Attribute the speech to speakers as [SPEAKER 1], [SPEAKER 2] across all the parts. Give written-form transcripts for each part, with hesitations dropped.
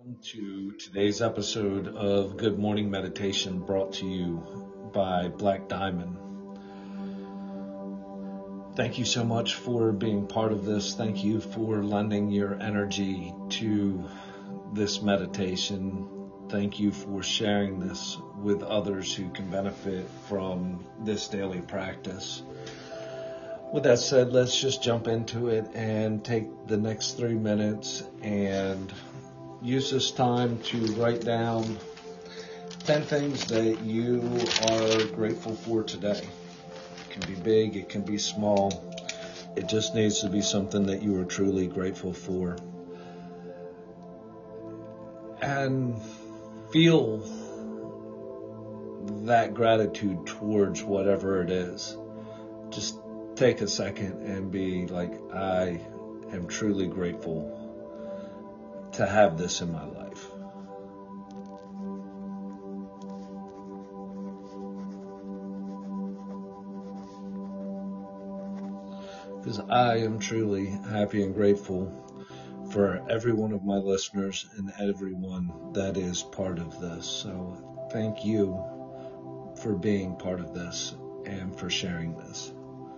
[SPEAKER 1] welcome to today's episode of Good Morning Meditation brought to you by Black Diamond. Thank you so much for being part of this. Thank you for lending your energy to this meditation. Thank you for sharing this with others who can benefit from this daily practice. With that said, let's just jump into it and take the next 3 minutes and use this time to write down 10 things that you are grateful for today. It can be big, it can be small. It just needs to be something that you are truly grateful for. And feel that gratitude towards whatever it is. Just take a second and be like, I am truly grateful to have this in my life. Because I am truly happy and grateful for every one of my listeners and everyone that is part of this. So thank you for being part of this and for sharing this.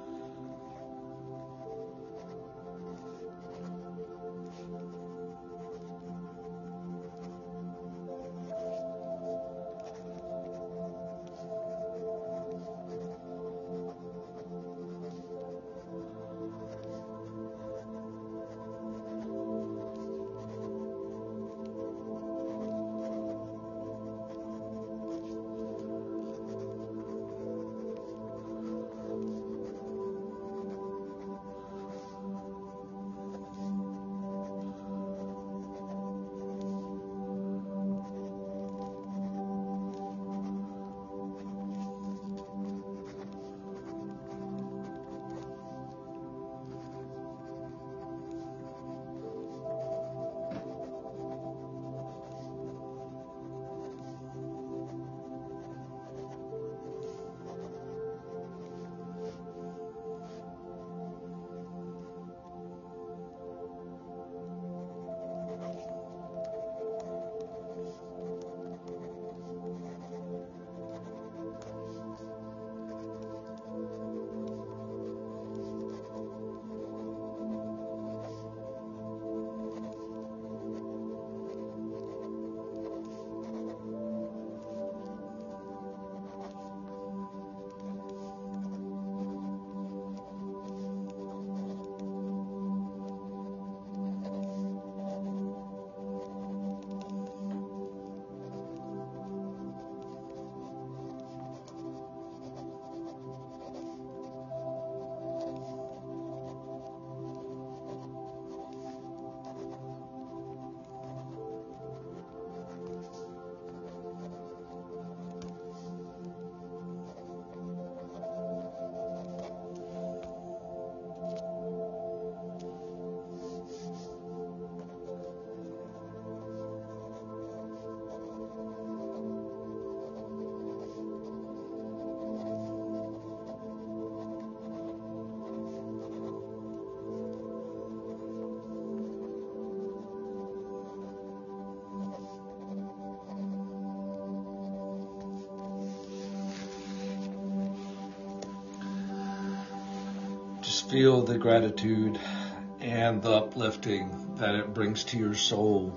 [SPEAKER 1] Just feel the gratitude and the uplifting that it brings to your soul.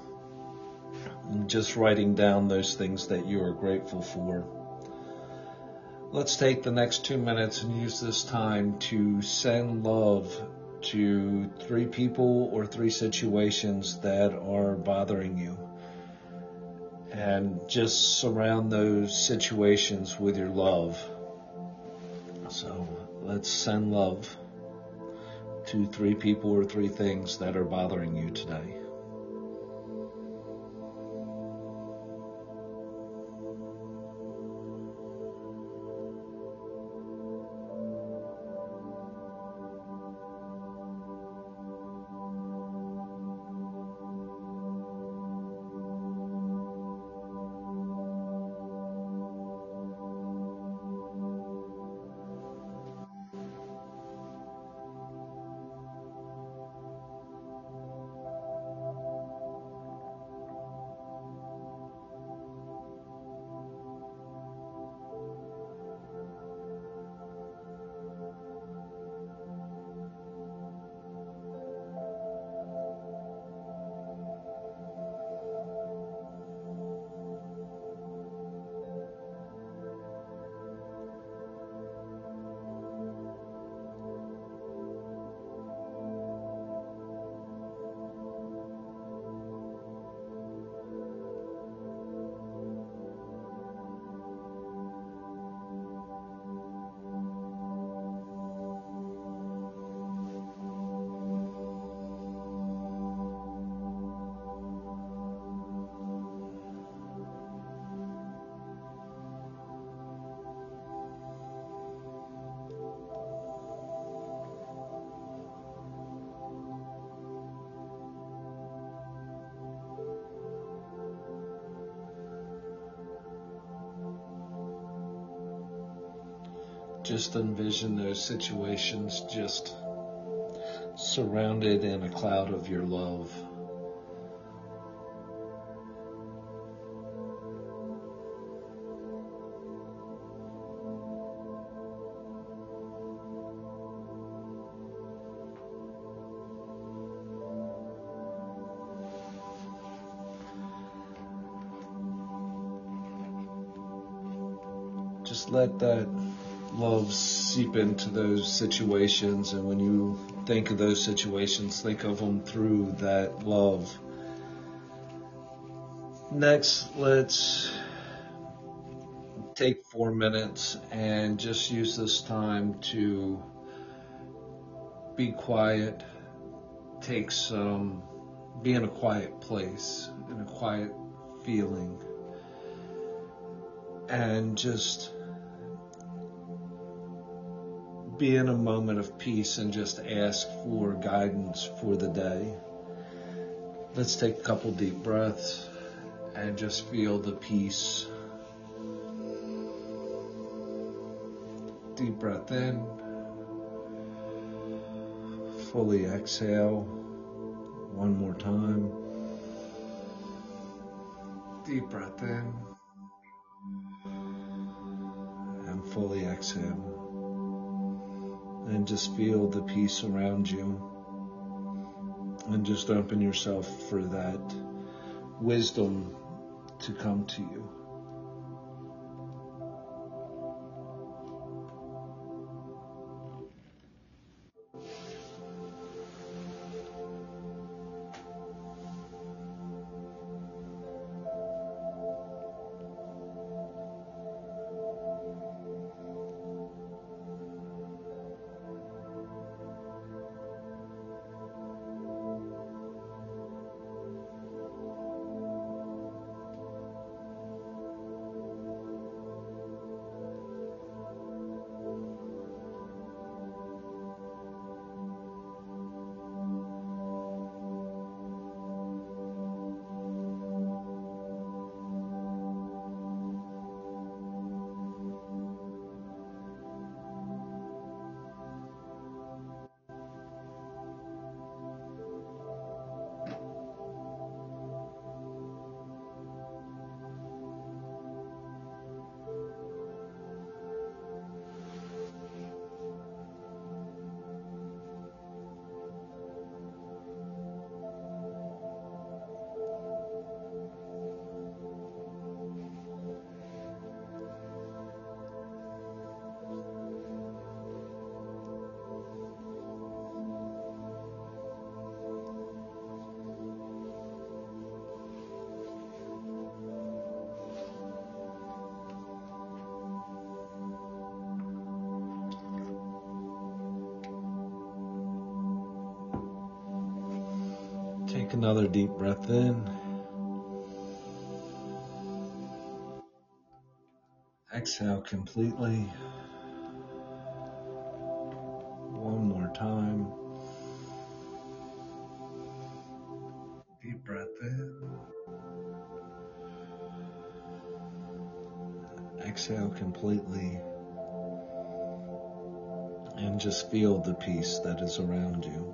[SPEAKER 1] And just writing down those things that you are grateful for. Let's take the next 2 minutes and use this time to send love to 3 people or 3 situations that are bothering you. And just surround those situations with your love. So let's send love to 3 people or 3 things that are bothering you today. Just envision those situations just surrounded in a cloud of your love. Just let that love seep into those situations, and when you think of those situations, think of them through that love. Next, let's take 4 minutes and just use this time to be quiet, be in a quiet place, in a quiet feeling, and just be in a moment of peace and just ask for guidance for the day. Let's take a couple deep breaths and just feel the peace. Deep breath in. Fully exhale. One more time. Deep breath in. And fully exhale. And just feel the peace around you. And just open yourself for that wisdom to come to you. Take another deep breath in. Exhale completely. One more time. Deep breath in. Exhale completely. And just feel the peace that is around you.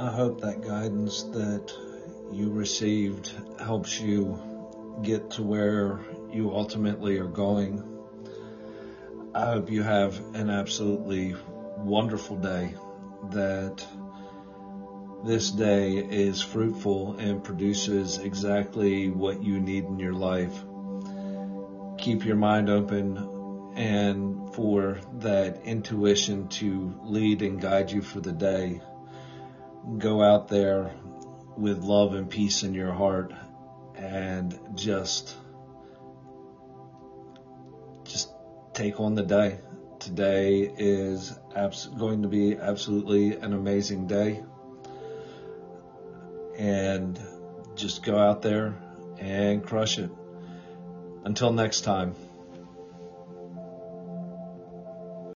[SPEAKER 1] I hope that guidance that you received helps you get to where you ultimately are going. I hope you have an absolutely wonderful day, that this day is fruitful and produces exactly what you need in your life. Keep your mind open and for that intuition to lead and guide you for the day. Go out there with love and peace in your heart and just take on the day. Today is going to be absolutely an amazing day. And just go out there and crush it. Until next time.